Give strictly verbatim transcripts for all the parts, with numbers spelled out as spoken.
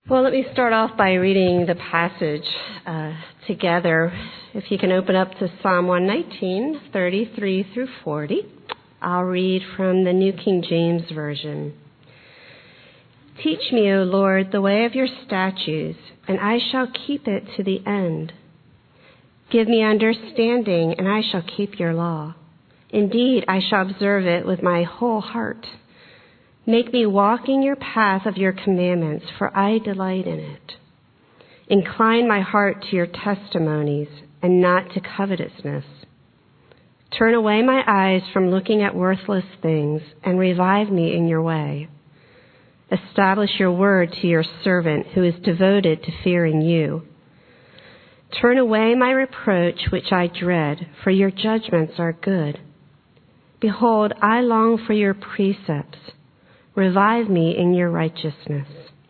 Well, let me start off by reading the passage uh, together. If you can open up to Psalm one nineteen, thirty-three through forty. I'll read from the New King James Version. Teach me, O Lord, the way of your statutes, and I shall keep it to the end. Give me understanding, and I shall keep your law. Indeed, I shall observe it with my whole heart. Make me walk in your path of your commandments, for I delight in it. Incline my heart to your testimonies, and not to covetousness. Turn away my eyes from looking at worthless things, and revive me in your way. Establish your word to your servant, who is devoted to fearing you. Turn away my reproach, which I dread, for your judgments are good. Behold, I long for your precepts. Revive me in your righteousness.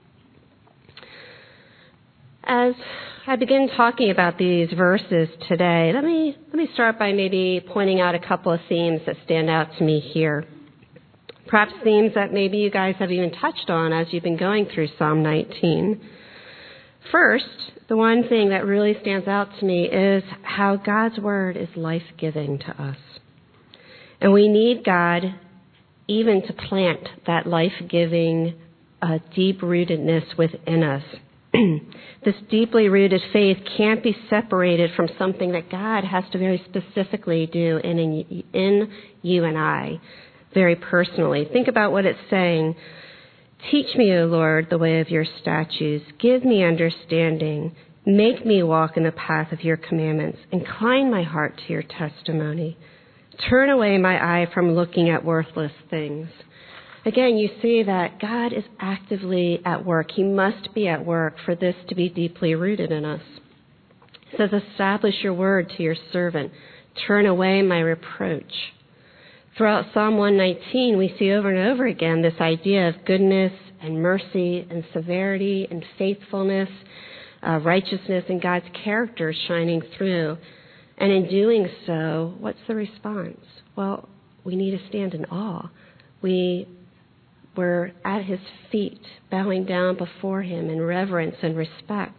As I begin talking about these verses today, let me let me start by maybe pointing out a couple of themes that stand out to me here. Perhaps themes that maybe you guys have even touched on as you've been going through Psalm nineteen. First, the one thing that really stands out to me is how God's word is life-giving to us. And we need God even to plant that life-giving, uh, deep-rootedness within us. This deeply rooted faith can't be separated from something that God has to very specifically do in, in, in you and I, very personally. Think about what it's saying. Teach me, O Lord, the way of your statutes. Give me understanding. Make me walk in the path of your commandments. Incline my heart to your testimony. Turn away my eye from looking at worthless things. Again, you see that God is actively at work. He must be at work for this to be deeply rooted in us. It says, establish your word to your servant. Turn away my reproach. Throughout Psalm one nineteen, we see over and over again this idea of goodness and mercy and severity and faithfulness, uh, righteousness, and God's character shining through. And in doing so, what's the response? Well, we need to stand in awe. We were at his feet, bowing down before him in reverence and respect.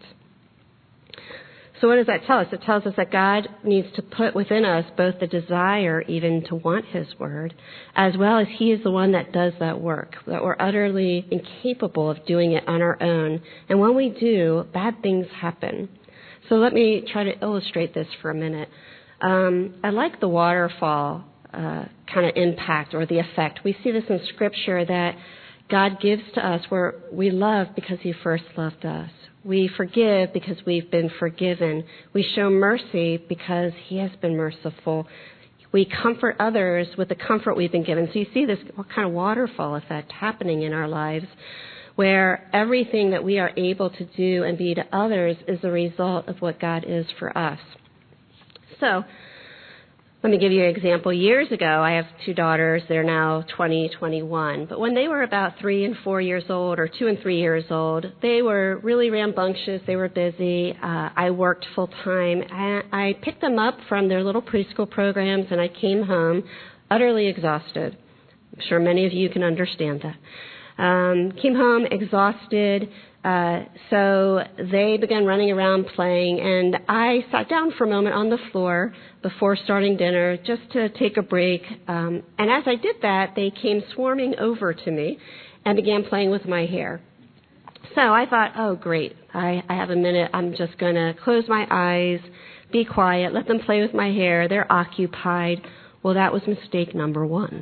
So what does that tell us? It tells us that God needs to put within us both the desire even to want his word, as well as he is the one that does that work, that we're utterly incapable of doing it on our own. And when we do, bad things happen. So let me try to illustrate this for a minute. Um, I like the waterfall uh, kind of impact or the effect. We see this in Scripture that God gives to us where we love because he first loved us. We forgive because we've been forgiven. We show mercy because he has been merciful. We comfort others with the comfort we've been given. So you see this kind of waterfall effect happening in our lives, where everything that we are able to do and be to others is the result of what God is for us. So, let me give you an example. Years ago, I have two daughters. They're now twenty, twenty-one. But when they were about three and four years old, or two and three years old, they were really rambunctious. They were busy. Uh, I worked full time. I, I picked them up from their little preschool programs, and I came home utterly exhausted. I'm sure many of you can understand that. Um, came home exhausted, uh, so they began running around playing, and I sat down for a moment on the floor before starting dinner just to take a break. Um, and as I did that, they came swarming over to me and began playing with my hair. So I thought, oh, great, I, I have a minute. I'm just going to close my eyes, be quiet, let them play with my hair. They're occupied. Well, that was mistake number one.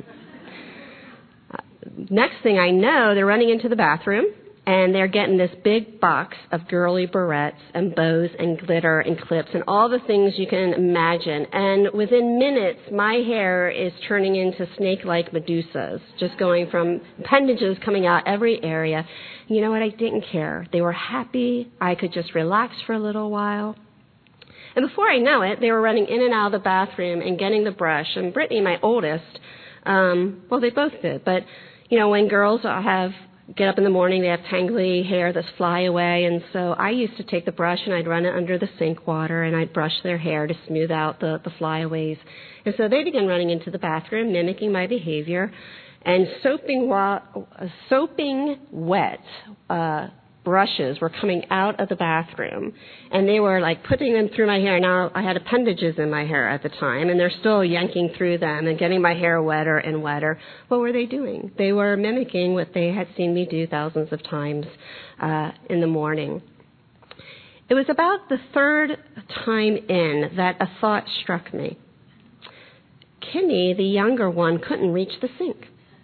Next thing I know, they're running into the bathroom, and they're getting this big box of girly barrettes and bows and glitter and clips and all the things you can imagine. And within minutes, my hair is turning into snake-like Medusas, just going from appendages coming out every area. You know what? I didn't care. They were happy. I could just relax for a little while. And before I know it, they were running in and out of the bathroom and getting the brush. And Brittany, my oldest, um, well, they both did, but you know, when girls have get up in the morning, they have tangly hair that's fly away, and so I used to take the brush and I'd run it under the sink water and I'd brush their hair to smooth out the, the flyaways. And so they began running into the bathroom, mimicking my behavior, and soaping, wa- soaping wet uh, brushes were coming out of the bathroom, and they were like putting them through my hair. Now, I had appendages in my hair at the time, and they're still yanking through them and getting my hair wetter and wetter. What were they doing? They were mimicking what they had seen me do thousands of times uh, in the morning. It was about the third time in that a thought struck me. Kimmy, the younger one, couldn't reach the sink.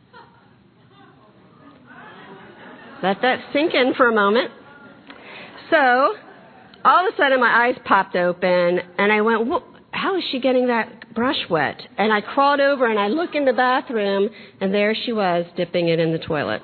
Let that sink in for a moment. So, all of a sudden my eyes popped open and I went, well, how is she getting that brush wet? And I crawled over and I looked in the bathroom and there she was dipping it in the toilet.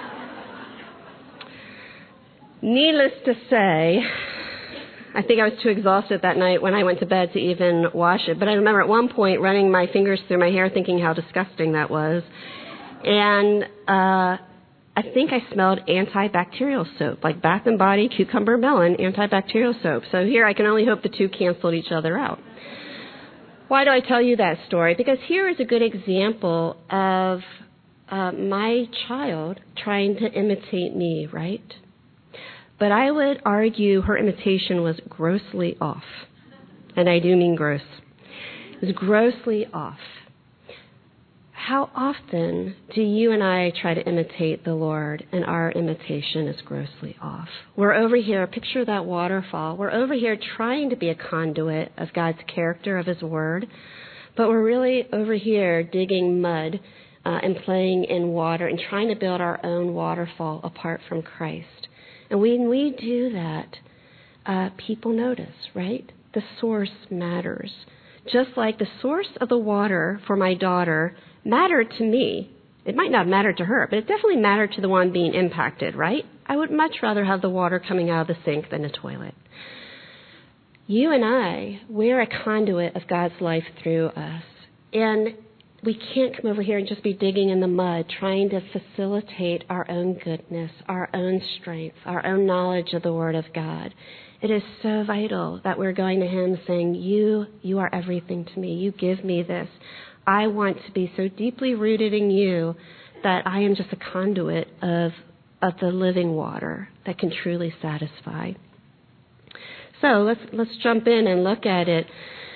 Needless to say, I think I was too exhausted that night when I went to bed to even wash it. But I remember at one point running my fingers through my hair thinking how disgusting that was. And uh I think I smelled antibacterial soap, like Bath and Body Cucumber Melon antibacterial soap. So here I can only hope the two canceled each other out. Why do I tell you that story? Because here is a good example of uh, my child trying to imitate me, right? But I would argue her imitation was grossly off. And I do mean gross. It was grossly off. How often do you and I try to imitate the Lord and our imitation is grossly off? We're over here, picture that waterfall. We're over here trying to be a conduit of God's character, of His Word, but we're really over here digging mud uh, and playing in water and trying to build our own waterfall apart from Christ. And when we do that, uh, people notice, right? The source matters. Just like the source of the water for my daughter mattered to me. It might not matter to her, but it definitely mattered to the one being impacted, right? I would much rather have the water coming out of the sink than a toilet. You and I, we're a conduit of God's life through us. And we can't come over here and just be digging in the mud, trying to facilitate our own goodness, our own strength, our own knowledge of the Word of God. It is so vital that we're going to Him saying, you, you are everything to me. You give me this. I want to be so deeply rooted in you that I am just a conduit of, of the living water that can truly satisfy. So let's, let's jump in and look at it.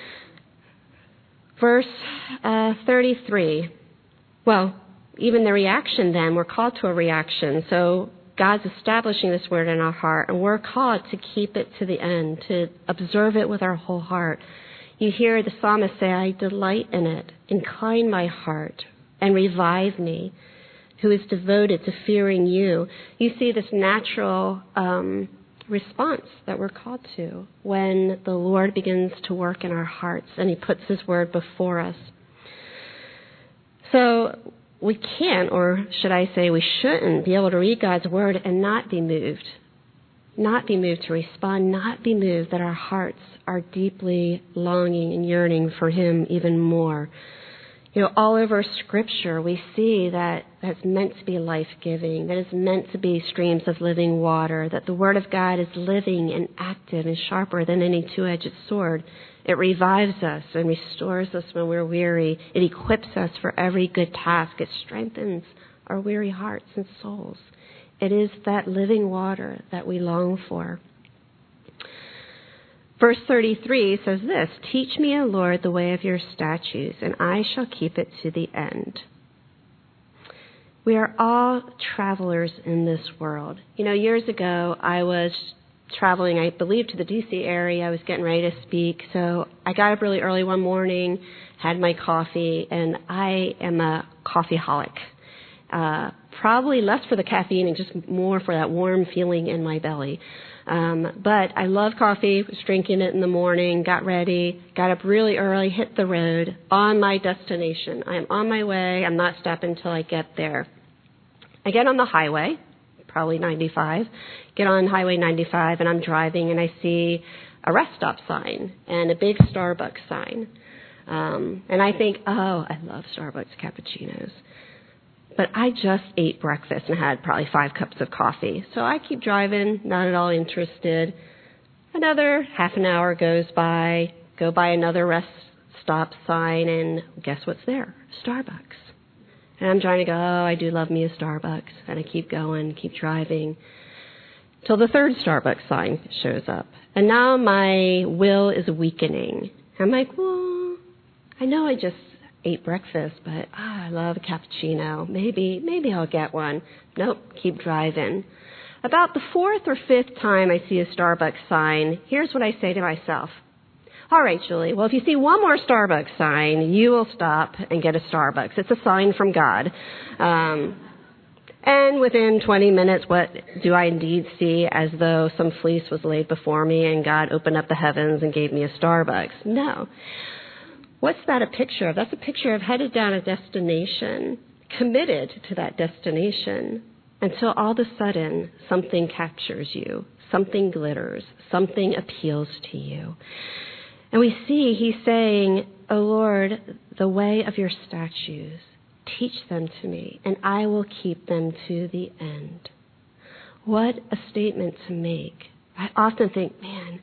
Verse uh, thirty-three. Well, even the reaction then, we're called to a reaction. So God's establishing this word in our heart, and we're called to keep it to the end, to observe it with our whole heart. You hear the psalmist say, I delight in it. Incline my heart and revive me, who is devoted to fearing you. You see this natural um, response that we're called to when the Lord begins to work in our hearts and He puts His word before us. So we can't, or should I say we shouldn't, be able to read God's word and not be moved. Not be moved to respond, not be moved that our hearts are deeply longing and yearning for Him even more. You know, all over Scripture, we see that that's meant to be life-giving, that it's meant to be streams of living water, that the Word of God is living and active and sharper than any two-edged sword. It revives us and restores us when we're weary. It equips us for every good task. It strengthens our weary hearts and souls. It is that living water that we long for. Verse thirty-three says this, Teach me, O Lord, the way of your statutes, and I shall keep it to the end. We are all travelers in this world. You know, years ago, I was traveling, I believe, to the D C area. I was getting ready to speak. So I got up really early one morning, had my coffee, and I am a coffeeholic. Uh, probably less for the caffeine and just more for that warm feeling in my belly. Um, but I love coffee, was drinking it in the morning, got ready, got up really early, hit the road, on my destination. I am on my way. I'm not stopping until I get there. I get on the highway, probably ninety-five, get on Highway ninety-five, and I'm driving, and I see a rest stop sign and a big Starbucks sign. Um, and I think, oh, I love Starbucks cappuccinos. But I just ate breakfast and had probably five cups of coffee. So I keep driving, not at all interested. Another half an hour goes by, go by another rest stop sign, and guess what's there? Starbucks. And I'm trying to go, oh, I do love me a Starbucks. And I keep going, keep driving. till the third Starbucks sign shows up. And now my will is weakening. I'm like, well, I know I just ate breakfast, but ah, I love a cappuccino. Maybe, maybe I'll get one. Nope, keep driving. About the fourth or fifth time I see a Starbucks sign, here's what I say to myself. All right, Julie, well, if you see one more Starbucks sign, you will stop and get a Starbucks. It's a sign from God. Um, and within twenty minutes, what do I indeed see? As though some fleece was laid before me and God opened up the heavens and gave me a Starbucks. No. What's that a picture of? That's a picture of headed down a destination, committed to that destination, until all of a sudden something captures you, something glitters, something appeals to you. And we see he's saying, "O Lord, the way of your statutes, teach them to me, and I will keep them to the end." What a statement to make. I often think, man,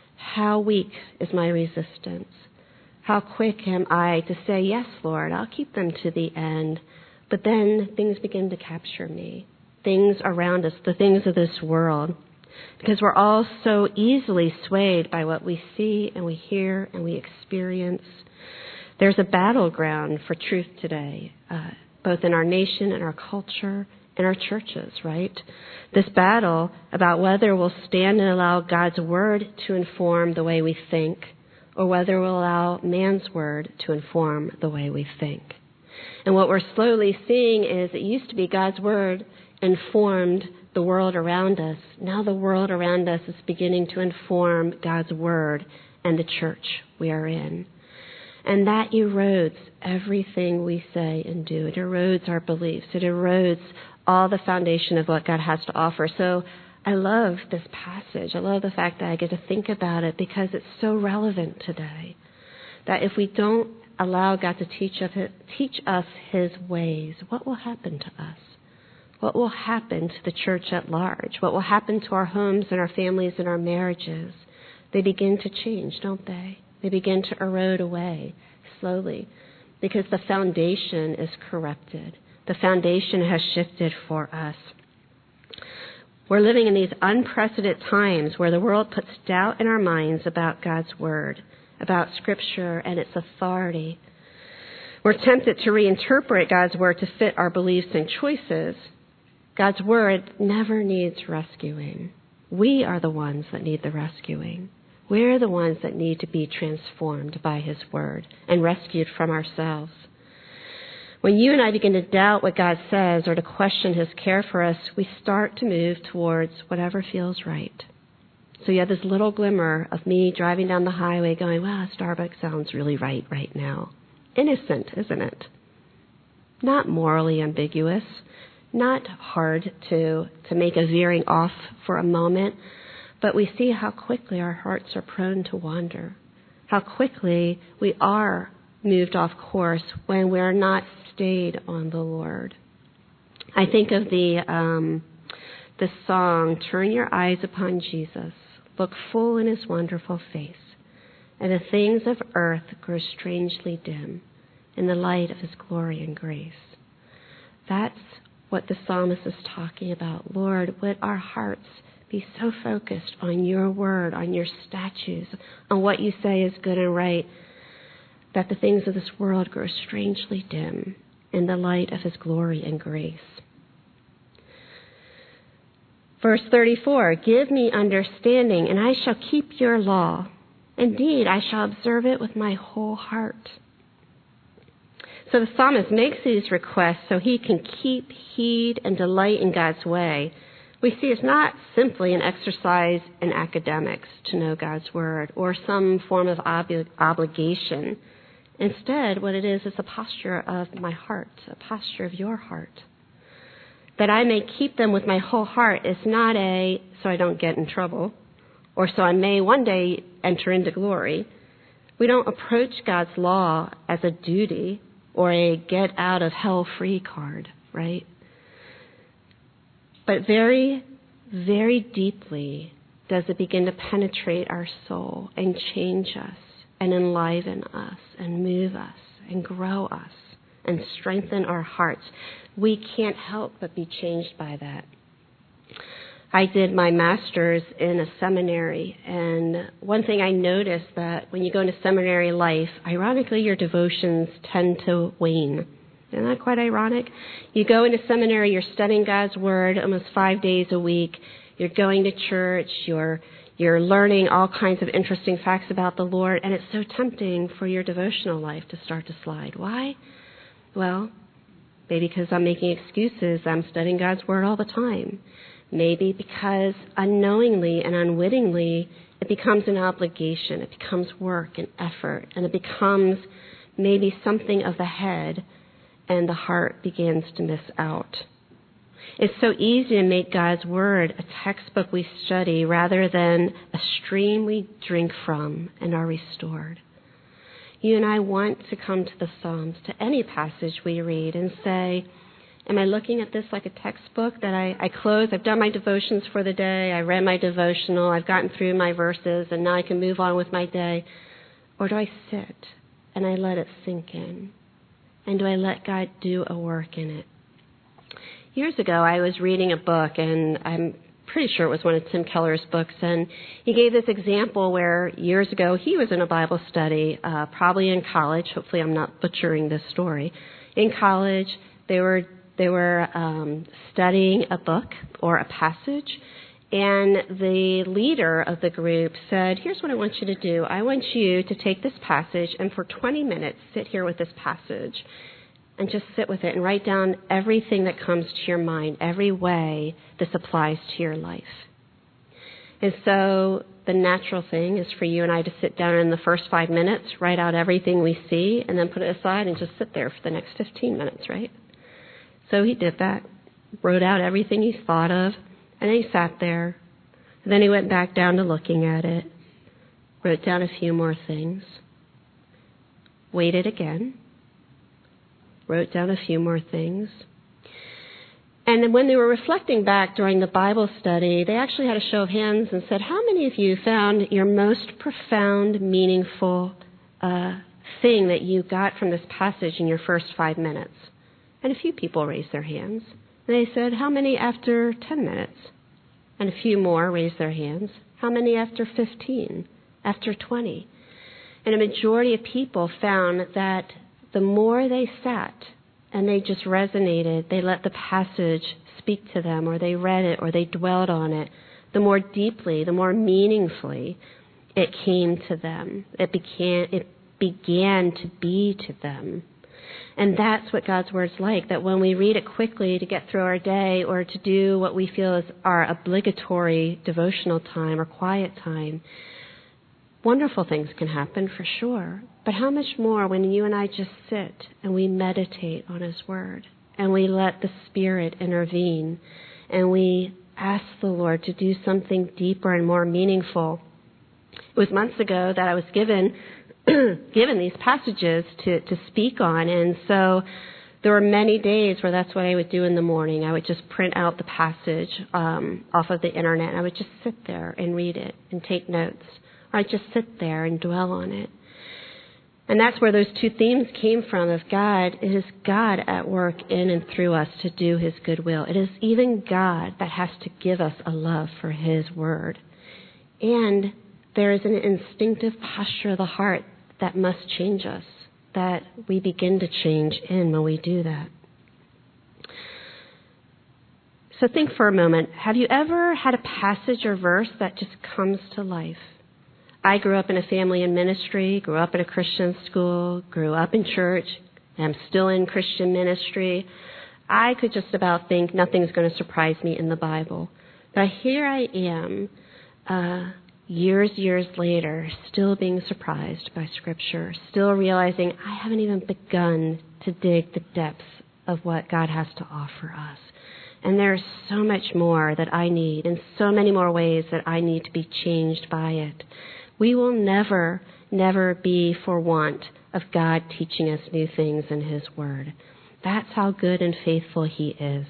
how weak is my resistance? How quick am I to say, yes, Lord, I'll keep them to the end. But then things begin to capture me. Things around us, the things of this world. Because we're all so easily swayed by what we see and we hear and we experience. There's a battleground for truth today, uh, both in our nation and our culture and our churches, right? This battle about whether we'll stand and allow God's word to inform the way we think, or whether we'll allow man's word to inform the way we think. And what we're slowly seeing is it used to be God's word informed the world around us. Now the world around us is beginning to inform God's word and the church we are in. And that erodes everything we say and do. It erodes our beliefs. It erodes all the foundation of what God has to offer. So I love this passage. I love the fact that I get to think about it because it's so relevant today. That if we don't allow God to teach us, teach us his ways, what will happen to us? What will happen to the church at large? What will happen to our homes and our families and our marriages? They begin to change, don't they? They begin to erode away slowly because the foundation is corrupted. The foundation has shifted for us. We're living in these unprecedented times where the world puts doubt in our minds about God's word, about Scripture and its authority. We're tempted to reinterpret God's word to fit our beliefs and choices. God's word never needs rescuing. We are the ones that need the rescuing. We're the ones that need to be transformed by his word and rescued from ourselves. When you and I begin to doubt what God says or to question his care for us, we start to move towards whatever feels right. So you have this little glimmer of me driving down the highway going, wow, Starbucks sounds really right right now. Innocent, isn't it? Not morally ambiguous, not hard to, to make a veering off for a moment, but we see how quickly our hearts are prone to wander, how quickly we are moved off course when we're not stayed on the Lord. I think of the um, the song, "Turn your eyes upon Jesus, look full in his wonderful face, and the things of earth grow strangely dim in the light of his glory and grace." That's what the psalmist is talking about. Lord, would our hearts be so focused on your word, on your statutes, on what you say is good and right, that the things of this world grow strangely dim in the light of his glory and grace. Verse thirty-four, "Give me understanding, and I shall keep your law. Indeed, I shall observe it with my whole heart." So the psalmist makes these requests so he can keep, heed, and delight in God's way. We see it's not simply an exercise in academics to know God's word or some form of ob- obligation. Instead, what it is is a posture of my heart, a posture of your heart. That I may keep them with my whole heart is not a so I don't get in trouble or so I may one day enter into glory. We don't approach God's law as a duty or a get out of hell free card, right? But very, very deeply does it begin to penetrate our soul and change us and enliven us and move us and grow us and strengthen our hearts. We can't help but be changed by that. I did my master's in a seminary, and one thing I noticed that when you go into seminary life, ironically, your devotions tend to wane. Isn't that quite ironic? You go into seminary, you're studying God's Word almost five days a week. You're going to church. You're you're learning all kinds of interesting facts about the Lord, and it's so tempting for your devotional life to start to slide. Why? Well, maybe because I'm making excuses. I'm studying God's Word all the time. Maybe because unknowingly and unwittingly, it becomes an obligation. It becomes work and effort, and it becomes maybe something of the head, and the heart begins to miss out. It's so easy to make God's Word a textbook we study rather than a stream we drink from and are restored. You and I want to come to the Psalms, to any passage we read, and say, am I looking at this like a textbook that I, I close? I've done my devotions for the day. I read my devotional. I've gotten through my verses, and now I can move on with my day. Or do I sit and I let it sink in? And do I let God do a work in it? Years ago, I was reading a book, and I'm pretty sure it was one of Tim Keller's books, and he gave this example where years ago he was in a Bible study, uh, probably in college. Hopefully I'm not butchering this story. In college, they were they were um, studying a book or a passage, and the leader of the group said, here's what I want you to do. I want you to take this passage and for twenty minutes sit here with this passage and just sit with it and write down everything that comes to your mind, every way this applies to your life. And so the natural thing is for you and I to sit down in the first five minutes, write out everything we see, and then put it aside and just sit there for the next fifteen minutes, right? So he did that, wrote out everything he thought of, and then he sat there. And then he went back down to looking at it, wrote down a few more things, waited again, wrote down a few more things. And then when they were reflecting back during the Bible study, they actually had a show of hands and said, how many of you found your most profound, meaningful uh, thing that you got from this passage in your first five minutes? And a few people raised their hands. And they said, how many after ten minutes? And a few more raised their hands. How many after fifteen? After twenty? And a majority of people found that the more they sat and they just resonated, they let the passage speak to them, or they read it, or they dwelled on it, the more deeply, the more meaningfully it came to them. It began, it began to be to them. And that's what God's Word's like, that when we read it quickly to get through our day or to do what we feel is our obligatory devotional time or quiet time, wonderful things can happen for sure. But how much more when you and I just sit and we meditate on His Word and we let the Spirit intervene and we ask the Lord to do something deeper and more meaningful. It was months ago that I was given given these passages to, to speak on, and so there were many days where that's what I would do in the morning. I would just print out the passage um, off of the internet, and I would just sit there and read it and take notes. Or I'd just sit there and dwell on it. And that's where those two themes came from of God. It is God at work in and through us to do His good will. It is even God that has to give us a love for His Word. And there is an instinctive posture of the heart that must change us, that we begin to change in when we do that. So think for a moment. Have you ever had a passage or verse that just comes to life? I grew up in a family in ministry, grew up in a Christian school, grew up in church, I'm still in Christian ministry. I could just about think nothing's going to surprise me in the Bible. But here I am, uh, years, years later, still being surprised by Scripture, still realizing I haven't even begun to dig the depths of what God has to offer us. And there's so much more that I need, and so many more ways that I need to be changed by it. We will never, never be for want of God teaching us new things in His Word. That's how good and faithful He is.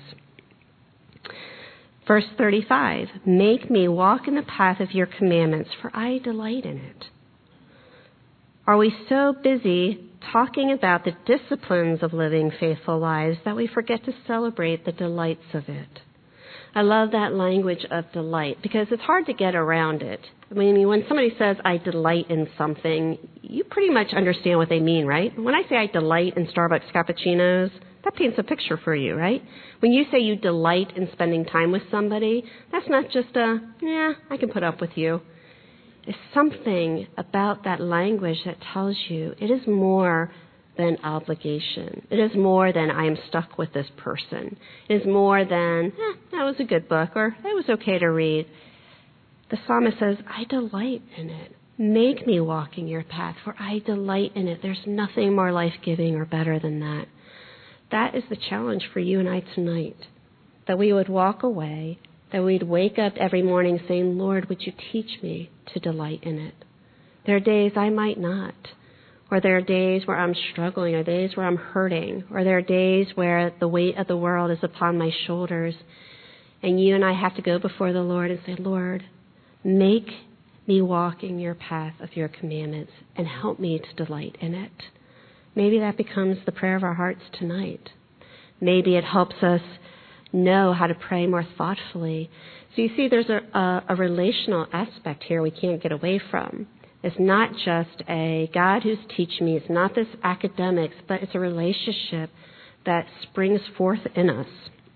Verse thirty-five, make me walk in the path of your commandments, for I delight in it. Are we so busy talking about the disciplines of living faithful lives that we forget to celebrate the delights of it? I love that language of delight because it's hard to get around it. I mean, when somebody says, I delight in something, you pretty much understand what they mean, right? When I say I delight in Starbucks cappuccinos, that paints a picture for you, right? When you say you delight in spending time with somebody, that's not just a, yeah, I can put up with you. There's something about that language that tells you it is more than obligation. It is more than I am stuck with this person. It is more than, eh, that was a good book, or that was okay to read. The psalmist says, I delight in it. Make me walk in your path, for I delight in it. There's nothing more life-giving or better than that. That is the challenge for you and I tonight, that we would walk away, that we'd wake up every morning saying, Lord, would you teach me to delight in it? There are days I might not, or there are days where I'm struggling, or days where I'm hurting, or there are days where the weight of the world is upon my shoulders, and you and I have to go before the Lord and say, Lord, make me walk in your path of your commandments and help me to delight in it. Maybe that becomes the prayer of our hearts tonight. Maybe it helps us know how to pray more thoughtfully. So you see, there's a, a, a relational aspect here we can't get away from. It's not just a God who's teaching me. It's not this academics, but it's a relationship that springs forth in us.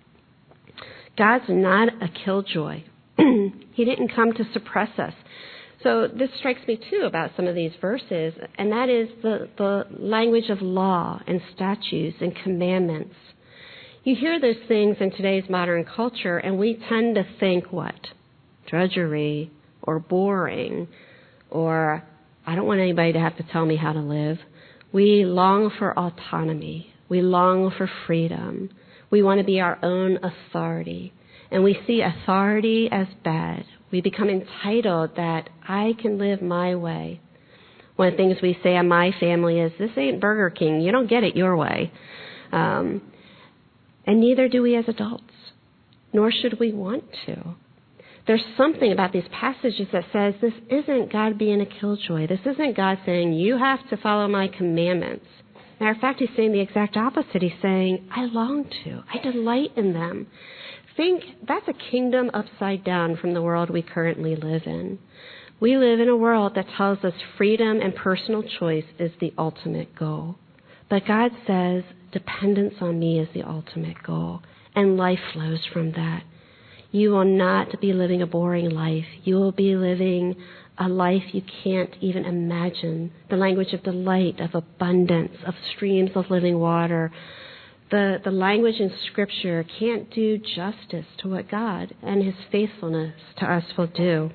God's not a killjoy. He didn't come to suppress us. So this strikes me, too, about some of these verses, and that is the, the language of law and statutes and commandments. You hear those things in today's modern culture, and we tend to think what? Drudgery or boring or I don't want anybody to have to tell me how to live. We long for autonomy. We long for freedom. We want to be our own authority. And we see authority as bad. We become entitled that I can live my way. One of the things we say in my family is, this ain't Burger King. You don't get it your way. Um, and neither do we as adults, nor should we want to. There's something about these passages that says this isn't God being a killjoy. This isn't God saying, you have to follow my commandments. Matter of fact, he's saying the exact opposite. He's saying, I long to. I delight in them. Think that's a kingdom upside down from the world we currently live in. We live in a world that tells us freedom and personal choice is the ultimate goal. But God says dependence on me is the ultimate goal, and life flows from that. You will not be living a boring life. You will be living a life you can't even imagine. The language of delight, of abundance, of streams of living water. The, the language in Scripture can't do justice to what God and his faithfulness to us will do.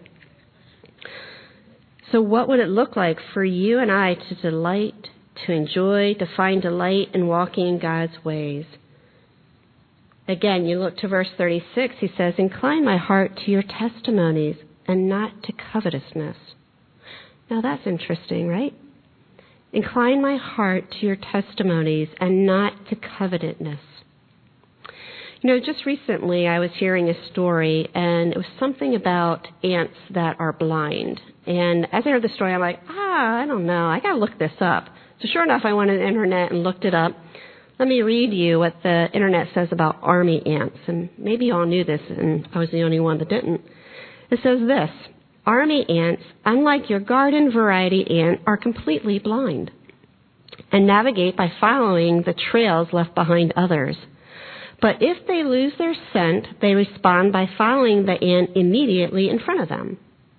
So what would it look like for you and I to delight, to enjoy, to find delight in walking in God's ways? Again, you look to verse thirty-six, he says, incline my heart to your testimonies and not to covetousness. Now that's interesting, right? Incline my heart to your testimonies and not to covetousness. You know, just recently I was hearing a story, and it was something about ants that are blind. And as I heard the story, I'm like, ah, I don't know. I got to look this up. So sure enough, I went on the internet and looked it up. Let me read you what the internet says about army ants. And maybe you all knew this, and I was the only one that didn't. It says this. Army ants, unlike your garden variety ant, are completely blind and navigate by following the trails left behind others. But if they lose their scent, they respond by following the ant immediately in front of them.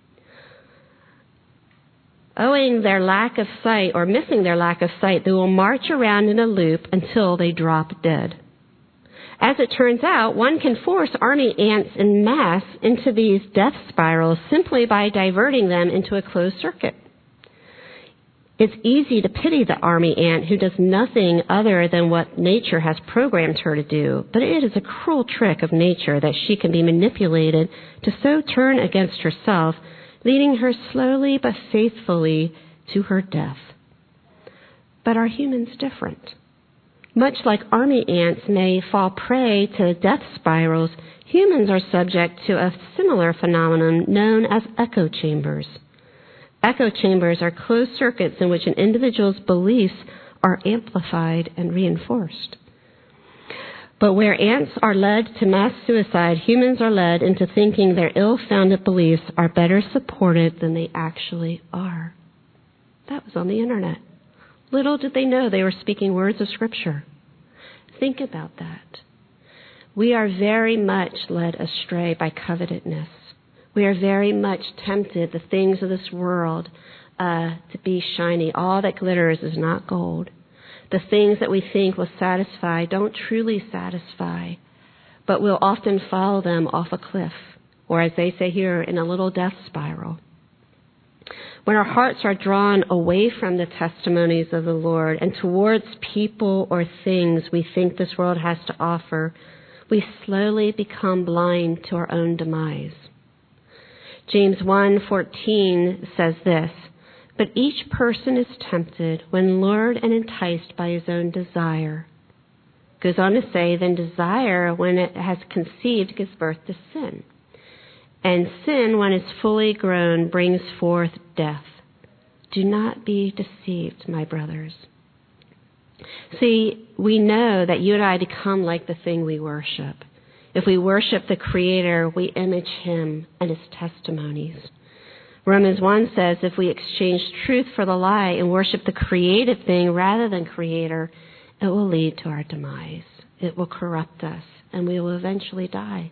Owing their lack of sight or missing their lack of sight, they will march around in a loop until they drop dead. As it turns out, one can force army ants en masse into these death spirals simply by diverting them into a closed circuit. It's easy to pity the army ant who does nothing other than what nature has programmed her to do, but it is a cruel trick of nature that she can be manipulated to so turn against herself, leading her slowly but faithfully to her death. But are humans different? Much like army ants may fall prey to death spirals, humans are subject to a similar phenomenon known as echo chambers. Echo chambers are closed circuits in which an individual's beliefs are amplified and reinforced. But where ants are led to mass suicide, humans are led into thinking their ill-founded beliefs are better supported than they actually are. That was on the internet. Little did they know they were speaking words of Scripture. Think about that. We are very much led astray by covetousness. We are very much tempted, the things of this world, uh, to be shiny. All that glitters is not gold. The things that we think will satisfy don't truly satisfy, but we'll often follow them off a cliff, or as they say here, in a little death spiral. When our hearts are drawn away from the testimonies of the Lord and towards people or things we think this world has to offer, we slowly become blind to our own demise. James one fourteen says this, "But each person is tempted when lured and enticed by his own desire." Goes on to say, "Then desire, when it has conceived, gives birth to sin. And sin, when it's fully grown, brings forth death. Do not be deceived, my brothers." See, we know that you and I become like the thing we worship. If we worship the Creator, we image Him and His testimonies. Romans one says, if we exchange truth for the lie and worship the created thing rather than Creator, it will lead to our demise. It will corrupt us, and we will eventually die.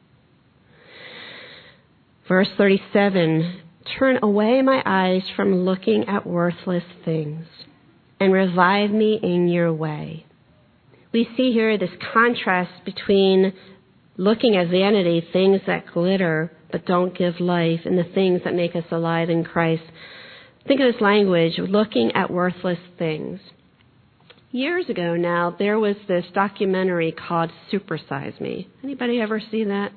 Verse thirty-seven, "Turn away my eyes from looking at worthless things, and revive me in your way." We see here this contrast between looking at vanity, things that glitter but don't give life, and the things that make us alive in Christ. Think of this language, looking at worthless things. Years ago now, there was this documentary called Super Size Me. Anybody ever see that?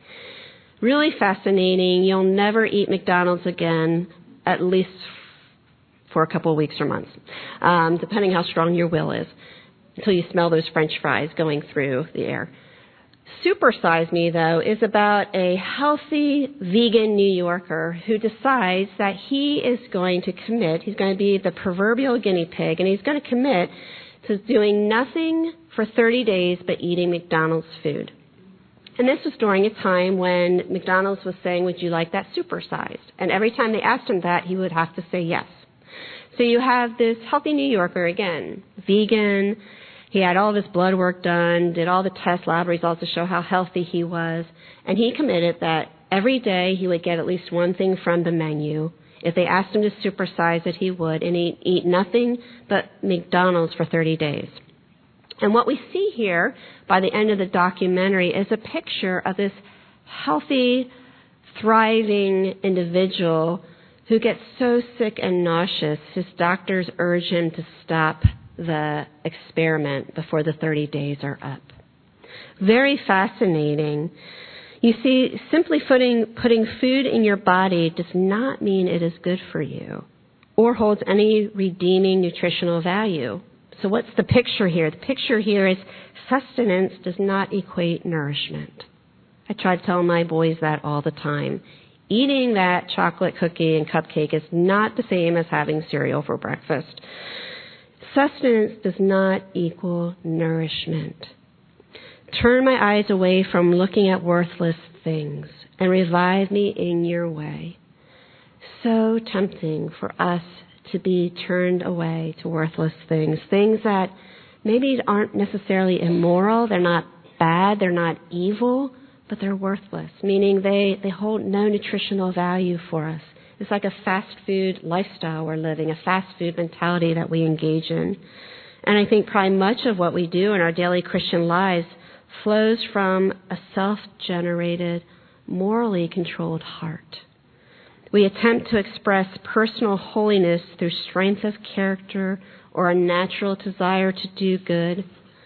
Really fascinating. You'll never eat McDonald's again, at least for a couple of weeks or months, um, depending how strong your will is, until you smell those French fries going through the air. Super Size Me, though, is about a healthy vegan New Yorker who decides that he is going to commit, he's going to be the proverbial guinea pig, and he's going to commit to doing nothing for thirty days but eating McDonald's food. And this was during a time when McDonald's was saying, "Would you like that supersized?" And every time they asked him that, he would have to say yes. So you have this healthy New Yorker, again, vegan. He had all of his blood work done, did all the test lab results to show how healthy he was. And he committed that every day he would get at least one thing from the menu. If they asked him to supersize it, he would. And he'd eat nothing but McDonald's for thirty days. And what we see here by the end of the documentary is a picture of this healthy, thriving individual who gets so sick and nauseous, his doctors urge him to stop the experiment before the thirty days are up. Very fascinating. You see, simply putting, putting food in your body does not mean it is good for you or holds any redeeming nutritional value. So what's the picture here? The picture here is sustenance does not equate nourishment. I try to tell my boys that all the time. Eating that chocolate cookie and cupcake is not the same as having cereal for breakfast. Sustenance does not equal nourishment. Turn my eyes away from looking at worthless things and revive me in your way. So tempting for us to be turned away to worthless things, things that maybe aren't necessarily immoral, they're not bad, they're not evil, but they're worthless, meaning they, they hold no nutritional value for us. It's like a fast food lifestyle we're living, a fast food mentality that we engage in. And I think probably much of what we do in our daily Christian lives flows from a self-generated, morally controlled heart. We attempt to express personal holiness through strength of character or a natural desire to do good.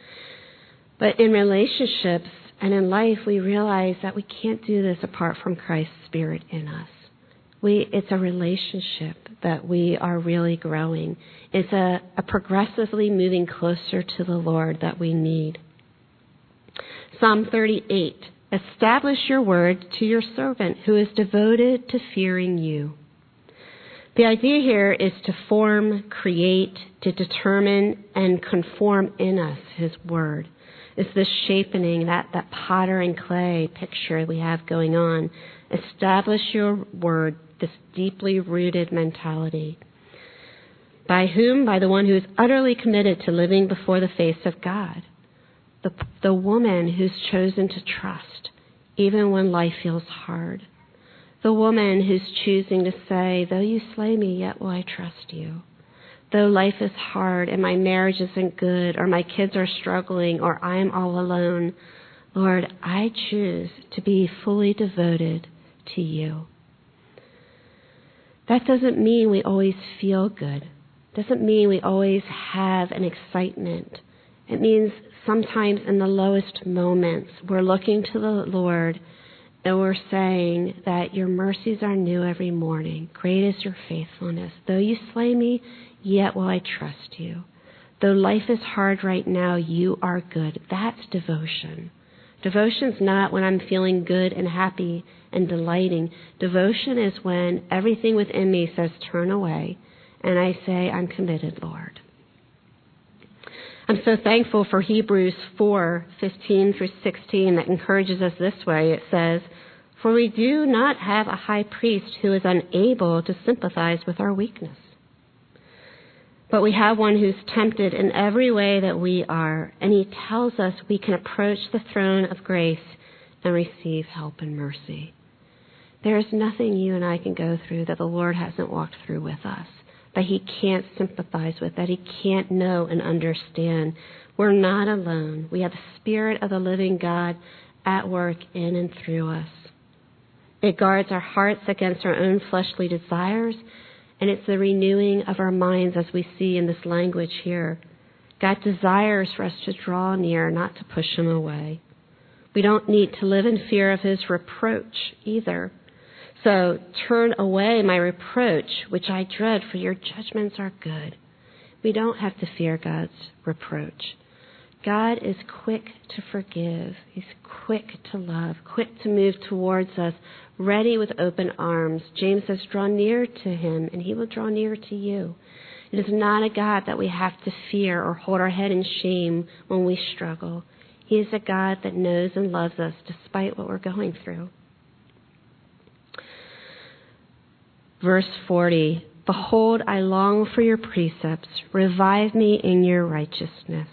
But in relationships and in life, we realize that we can't do this apart from Christ's Spirit in us. We, it's a relationship that we are really growing. It's a, a progressively moving closer to the Lord that we need. Psalm thirty-eight, establish your word to your servant who is devoted to fearing you. The idea here is to form, create, to determine, and conform in us his word. is this shapening, that, that potter and clay picture we have going on. Establish your word, this deeply rooted mentality. By whom? By the one who is utterly committed to living before the face of God. The, the woman who's chosen to trust, even when life feels hard. The woman who's choosing to say, though you slay me, yet will I trust you. Though life is hard and my marriage isn't good, or my kids are struggling, or I'm all alone, Lord, I choose to be fully devoted to you. That doesn't mean we always feel good. Doesn't mean we always have an excitement. It means sometimes in the lowest moments, we're looking to the Lord and we're saying that your mercies are new every morning. Great is your faithfulness. Though you slay me, yet will I trust you. Though life is hard right now, you are good. That's devotion. Devotion's not when I'm feeling good and happy and delighting. Devotion is when everything within me says turn away and I say, I'm committed, Lord. I'm so thankful for Hebrews four fifteen through sixteen that encourages us this way. It says, for we do not have a high priest who is unable to sympathize with our weakness, but we have one who's tempted in every way that we are, and he tells us we can approach the throne of grace and receive help and mercy. There is nothing you and I can go through that the Lord hasn't walked through with us, that he can't sympathize with, that he can't know and understand. We're not alone. We have the Spirit of the living God at work in and through us. It guards our hearts against our own fleshly desires, and it's the renewing of our minds, as we see in this language here. God desires for us to draw near, not to push him away. We don't need to live in fear of his reproach either. So turn away my reproach, which I dread, for your judgments are good. We don't have to fear God's reproach. God is quick to forgive. He's quick to love, quick to move towards us, ready with open arms. James says, draw near to him, and he will draw near to you. It is not a God that we have to fear or hold our head in shame when we struggle. He is a God that knows and loves us despite what we're going through. Verse forty, behold, I long for your precepts. Revive me in your righteousness.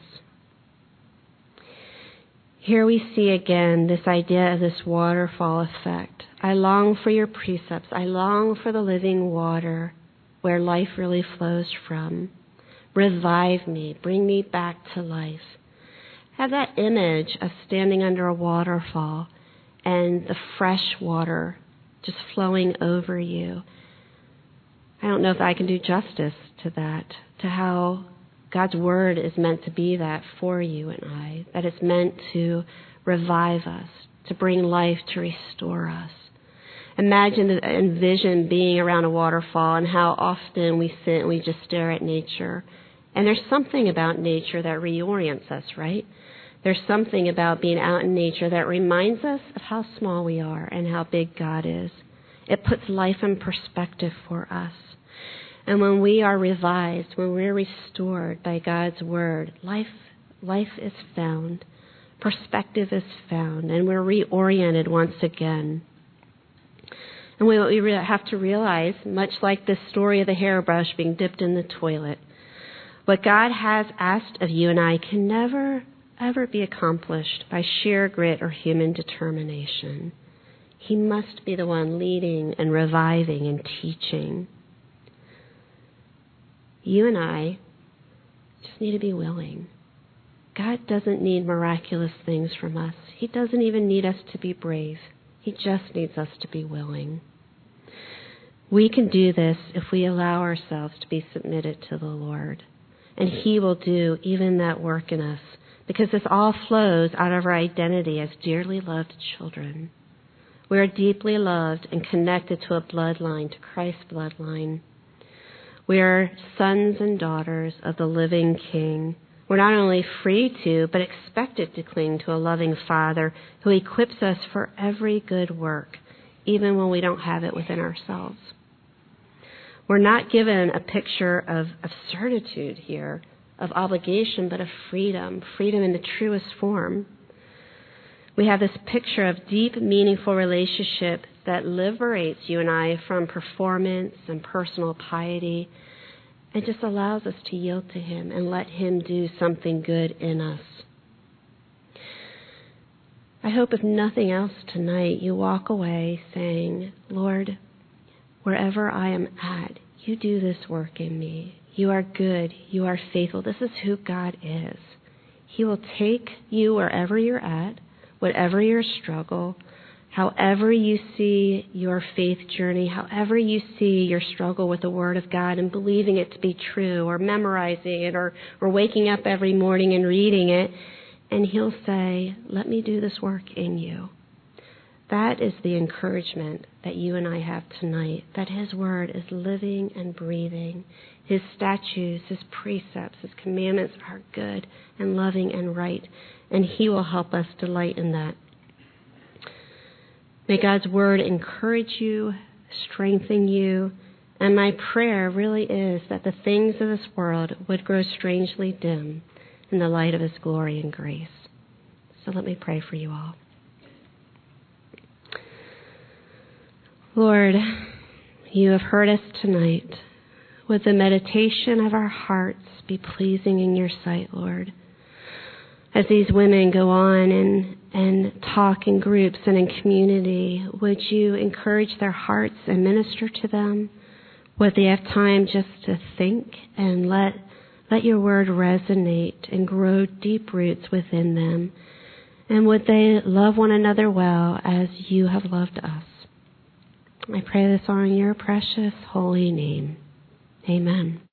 Here we see again this idea of this waterfall effect. I long for your precepts. I long for the living water where life really flows from. Revive me. Bring me back to life. Have that image of standing under a waterfall and the fresh water just flowing over you. I don't know if I can do justice to that, to how God's word is meant to be that for you and I, that it's meant to revive us, to bring life, to restore us. Imagine and envision being around a waterfall and how often we sit and we just stare at nature. And there's something about nature that reorients us, right? There's something about being out in nature that reminds us of how small we are and how big God is. It puts life in perspective for us. And when we are revived, when we're restored by God's word, life, life is found, perspective is found, and we're reoriented once again. And we, we have to realize, much like this story of the hairbrush being dipped in the toilet, what God has asked of you and I can never, ever be accomplished by sheer grit or human determination. He must be the one leading and reviving and teaching. You and I just need to be willing. God doesn't need miraculous things from us. He doesn't even need us to be brave. He just needs us to be willing. We can do this if we allow ourselves to be submitted to the Lord. And he will do even that work in us, because this all flows out of our identity as dearly loved children. We are deeply loved and connected to a bloodline, to Christ's bloodline. We are sons and daughters of the living King. We're not only free to, but expected to cling to a loving Father who equips us for every good work, even when we don't have it within ourselves. We're not given a picture of, of certitude here, of obligation, but of freedom, freedom in the truest form. We have this picture of deep, meaningful relationship that liberates you and I from performance and personal piety and just allows us to yield to him and let him do something good in us. I hope if nothing else tonight, you walk away saying, Lord, wherever I am at, you do this work in me. You are good. You are faithful. This is who God is. He will take you wherever you're at, whatever your struggle, however you see your faith journey, however you see your struggle with the Word of God and believing it to be true or memorizing it or, or waking up every morning and reading it, and he'll say, let me do this work in you. That is the encouragement that you and I have tonight, that his word is living and breathing. His statutes, his precepts, his commandments are good and loving and right, and he will help us delight in that. May God's word encourage you, strengthen you, and my prayer really is that the things of this world would grow strangely dim in the light of his glory and grace. So let me pray for you all. Lord, you have heard us tonight. Would the meditation of our hearts be pleasing in your sight, Lord? As these women go on and, and talk in groups and in community, would you encourage their hearts and minister to them? Would they have time just to think and let, let your word resonate and grow deep roots within them? And would they love one another well as you have loved us? I pray this all in your precious holy name. Amen.